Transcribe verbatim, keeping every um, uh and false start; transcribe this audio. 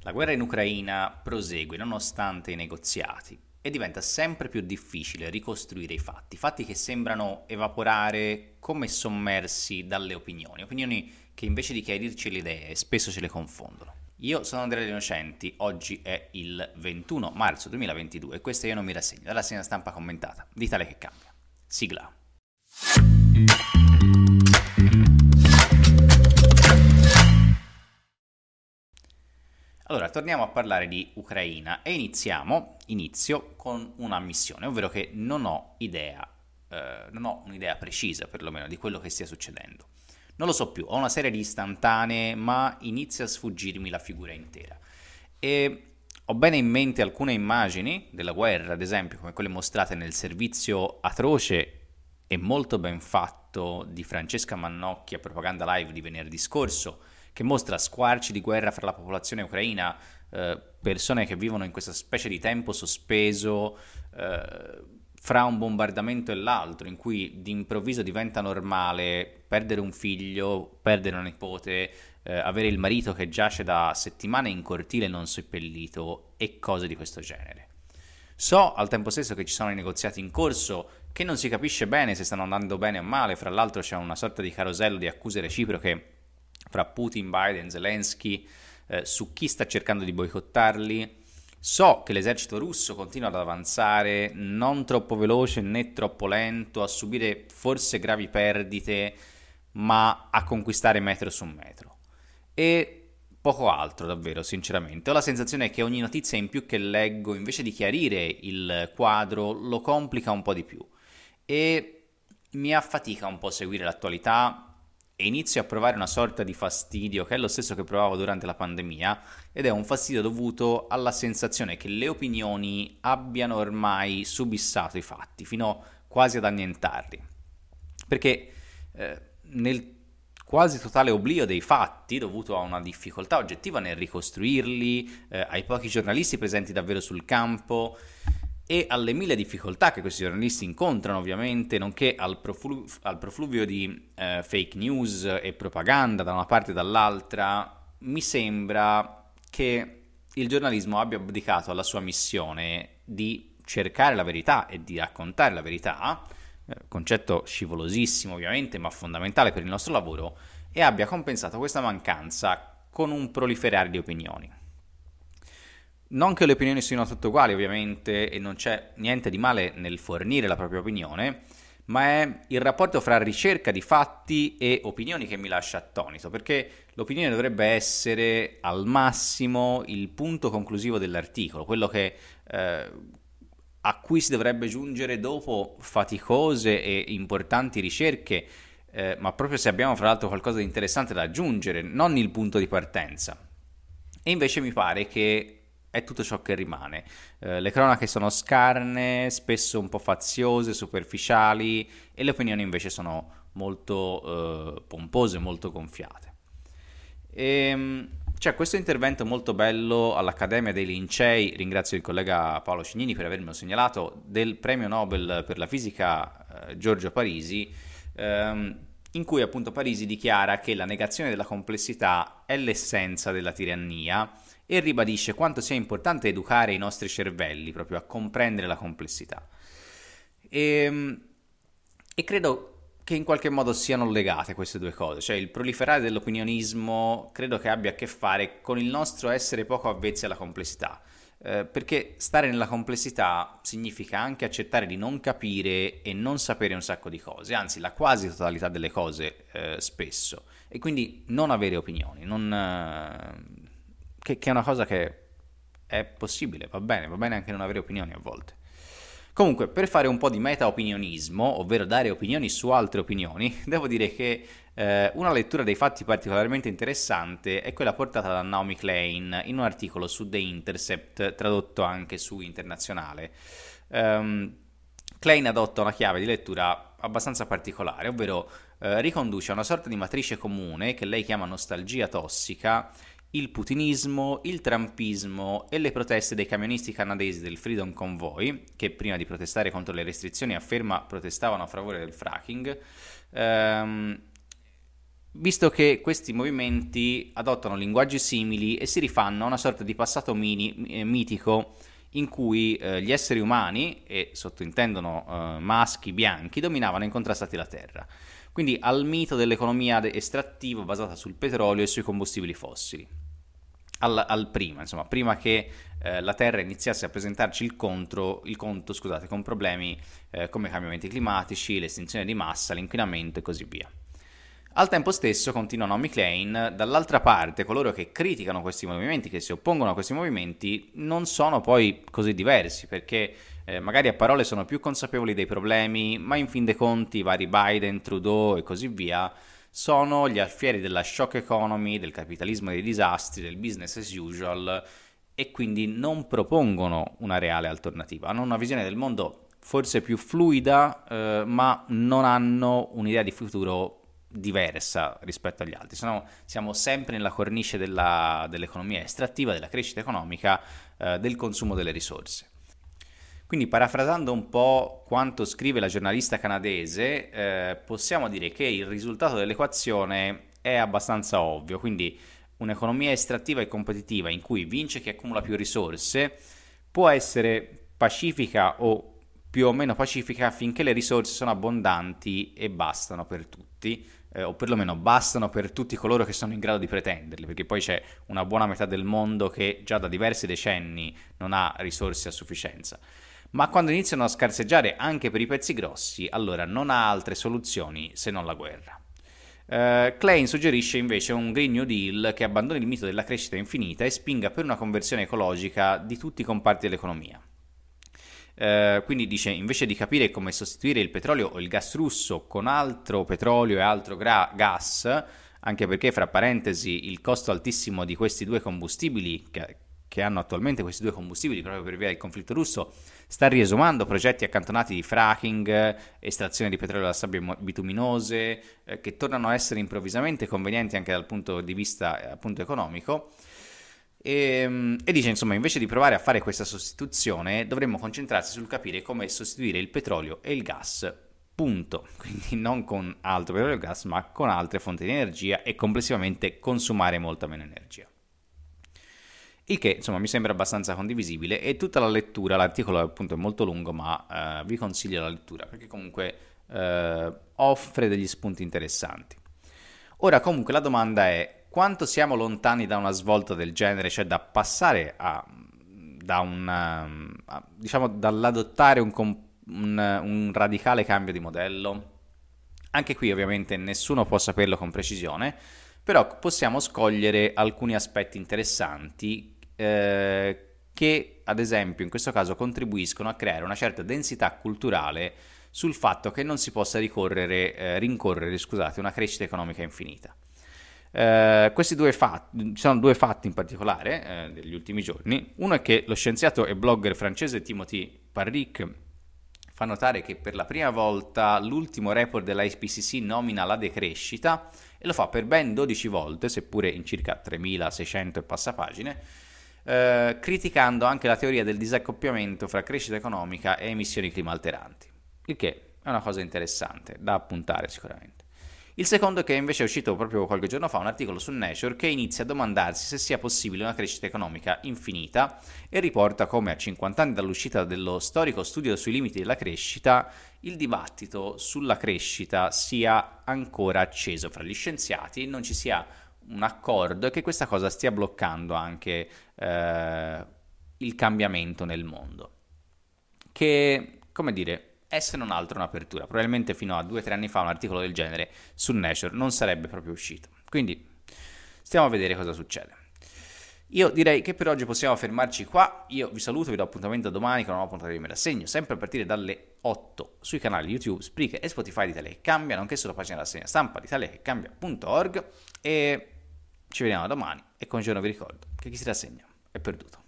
La guerra in Ucraina prosegue nonostante i negoziati e diventa sempre più difficile ricostruire i fatti, fatti che sembrano evaporare come sommersi dalle opinioni, opinioni che invece di chiarirci le idee spesso ce le confondono. Io sono Andrea Innocenti, oggi è il ventuno marzo duemilaventidue e questa Io non mi rassegno, dalla rassegna stampa commentata, d'Italia che cambia. Sigla. Allora, torniamo a parlare di Ucraina e iniziamo, inizio con una ammissione, ovvero che non ho idea, eh, non ho un'idea precisa perlomeno di quello che stia succedendo. Non lo so più, ho una serie di istantanee, ma inizia a sfuggirmi la figura intera. E ho bene in mente alcune immagini della guerra, ad esempio, come quelle mostrate nel servizio atroce e molto ben fatto di Francesca Mannocchi a Propaganda Live di venerdì scorso, che mostra squarci di guerra fra la popolazione ucraina, eh, persone che vivono in questa specie di tempo sospeso eh, fra un bombardamento e l'altro, in cui d'improvviso diventa normale perdere un figlio, perdere una nipote, eh, avere il marito che giace da settimane in cortile non seppellito e cose di questo genere. So al tempo stesso che ci sono i negoziati in corso, che non si capisce bene se stanno andando bene o male, fra l'altro c'è una sorta di carosello di accuse reciproche fra Putin, Biden, Zelensky, eh, su chi sta cercando di boicottarli. So che l'esercito russo continua ad avanzare, non troppo veloce né troppo lento, a subire forse gravi perdite, ma a conquistare metro su metro. E poco altro, davvero, sinceramente. Ho la sensazione che ogni notizia in più che leggo, invece di chiarire il quadro, lo complica un po' di più. E mi affatica un po' seguire l'attualità e inizio a provare una sorta di fastidio che è lo stesso che provavo durante la pandemia, ed è un fastidio dovuto alla sensazione che le opinioni abbiano ormai subissato i fatti, fino quasi ad annientarli. Perché eh, nel quasi totale oblio dei fatti, dovuto a una difficoltà oggettiva nel ricostruirli, eh, ai pochi giornalisti presenti davvero sul campo e alle mille difficoltà che questi giornalisti incontrano, ovviamente, nonché al, proflu- al profluvio di eh, fake news e propaganda da una parte e dall'altra, mi sembra che il giornalismo abbia abdicato alla sua missione di cercare la verità e di raccontare la verità, eh, concetto scivolosissimo ovviamente, ma fondamentale per il nostro lavoro, e abbia compensato questa mancanza con un proliferare di opinioni. Non che le opinioni siano tutte uguali, ovviamente, e non c'è niente di male nel fornire la propria opinione, ma è il rapporto fra ricerca di fatti e opinioni che mi lascia attonito, perché l'opinione dovrebbe essere al massimo il punto conclusivo dell'articolo, quello che, eh, a cui si dovrebbe giungere dopo faticose e importanti ricerche, eh, ma proprio se abbiamo fra l'altro qualcosa di interessante da aggiungere, non il punto di partenza. E invece mi pare che è tutto ciò che rimane. Eh, le cronache sono scarne, spesso un po' faziose, superficiali, e le opinioni invece sono molto eh, pompose, molto gonfiate. E, c'è questo intervento molto bello all'Accademia dei Lincei, ringrazio il collega Paolo Cignini per avermelo segnalato, del premio Nobel per la fisica eh, Giorgio Parisi, ehm, in cui appunto Parisi dichiara che la negazione della complessità è l'essenza della tirannia, e ribadisce quanto sia importante educare i nostri cervelli proprio a comprendere la complessità. E, e credo che in qualche modo siano legate queste due cose, cioè il proliferare dell'opinionismo credo che abbia a che fare con il nostro essere poco avvezzi alla complessità, eh, perché stare nella complessità significa anche accettare di non capire e non sapere un sacco di cose, anzi la quasi totalità delle cose eh, spesso, e quindi non avere opinioni, non... Eh, Che, che è una cosa che è possibile, va bene, va bene anche non avere opinioni a volte. Comunque, per fare un po' di meta-opinionismo, ovvero dare opinioni su altre opinioni, devo dire che eh, una lettura dei fatti particolarmente interessante è quella portata da Naomi Klein in un articolo su The Intercept, tradotto anche su Internazionale. Um, Klein adotta una chiave di lettura abbastanza particolare, ovvero eh, riconduce a una sorta di matrice comune che lei chiama nostalgia tossica il putinismo, il trumpismo e le proteste dei camionisti canadesi del Freedom Convoy, che prima di protestare contro le restrizioni afferma protestavano a favore del fracking, ehm, visto che questi movimenti adottano linguaggi simili e si rifanno a una sorta di passato mini, eh, mitico in cui eh, gli esseri umani, e sottointendono eh, maschi bianchi, dominavano incontrastati la Terra. Quindi al mito dell'economia estrattiva basata sul petrolio e sui combustibili fossili. Al, al prima, insomma, prima che eh, la Terra iniziasse a presentarci il, contro, il conto scusate, con problemi eh, come i cambiamenti climatici, l'estinzione di massa, l'inquinamento e così via. Al tempo stesso, continua Naomi Klein, dall'altra parte coloro che criticano questi movimenti, che si oppongono a questi movimenti, non sono poi così diversi, perché eh, magari a parole sono più consapevoli dei problemi, ma in fin dei conti i vari Biden, Trudeau e così via sono gli alfieri della shock economy, del capitalismo dei disastri, del business as usual, e quindi non propongono una reale alternativa. Hanno una visione del mondo forse più fluida, eh, ma non hanno un'idea di futuro diversa rispetto agli altri. Sono, siamo sempre nella cornice della, dell'economia estrattiva, della crescita economica, eh, del consumo delle risorse. Quindi, parafrasando un po' quanto scrive la giornalista canadese, eh, possiamo dire che il risultato dell'equazione è abbastanza ovvio. Quindi un'economia estrattiva e competitiva in cui vince chi accumula più risorse può essere pacifica o più o meno pacifica finché le risorse sono abbondanti e bastano per tutti, eh, o perlomeno bastano per tutti coloro che sono in grado di pretenderli, perché poi c'è una buona metà del mondo che già da diversi decenni non ha risorse a sufficienza. Ma quando iniziano a scarseggiare anche per i pezzi grossi, allora non ha altre soluzioni se non la guerra. Uh, Klein suggerisce invece un Green New Deal che abbandoni il mito della crescita infinita e spinga per una conversione ecologica di tutti i comparti dell'economia. Uh, quindi dice, invece di capire come sostituire il petrolio o il gas russo con altro petrolio e altro gra- gas, anche perché, fra parentesi, il costo altissimo di questi due combustibili, che, che hanno attualmente questi due combustibili proprio per via del conflitto russo, sta riesumando progetti accantonati di fracking, estrazione di petrolio da sabbie bituminose, eh, che tornano a essere improvvisamente convenienti anche dal punto di vista eh, appunto economico. E, e dice, insomma, invece di provare a fare questa sostituzione, dovremmo concentrarsi sul capire come sostituire il petrolio e il gas, punto. Quindi non con altro petrolio e gas, ma con altre fonti di energia e complessivamente consumare molta meno energia. Il che, insomma, mi sembra abbastanza condivisibile, e tutta la lettura, l'articolo appunto è molto lungo, ma eh, vi consiglio la lettura, perché comunque eh, offre degli spunti interessanti. Ora, comunque, la domanda è: quanto siamo lontani da una svolta del genere, cioè da passare a, da una, a, diciamo, dall'adottare un, un, un radicale cambio di modello? Anche qui, ovviamente, nessuno può saperlo con precisione, però possiamo scogliere alcuni aspetti interessanti eh, che, ad esempio, in questo caso contribuiscono a creare una certa densità culturale sul fatto che non si possa ricorrere, eh, rincorrere scusate, una crescita economica infinita. Eh, questi due fatti, ci sono due fatti in particolare eh, degli ultimi giorni. Uno è che lo scienziato e blogger francese Timothy Parric fa notare che per la prima volta l'ultimo report della I P C C nomina la decrescita, e lo fa per ben dodici volte, seppure in circa tremilaseicento e passapagine, eh, criticando anche la teoria del disaccoppiamento fra crescita economica e emissioni climalteranti, il che è una cosa interessante da appuntare sicuramente. Il secondo è che invece è uscito proprio qualche giorno fa un articolo su Nature che inizia a domandarsi se sia possibile una crescita economica infinita, e riporta come a cinquanta anni dall'uscita dello storico studio sui limiti della crescita il dibattito sulla crescita sia ancora acceso fra gli scienziati e non ci sia un accordo, e che questa cosa stia bloccando anche eh, il cambiamento nel mondo. Che, come dire, è se non altro un'apertura. Probabilmente fino a due o tre anni fa un articolo del genere su Nature non sarebbe proprio uscito. Quindi stiamo a vedere cosa succede. Io direi che per oggi possiamo fermarci qua. Io vi saluto, vi do appuntamento domani con una nuova puntata di Me Rassegno, sempre a partire dalle otto sui canali YouTube, Spreaker e Spotify di Italia che Cambia, nonché sulla pagina della rassegna stampa di italia che cambia punto org, e ci vediamo domani. E come giorno vi ricordo che chi si rassegna è perduto.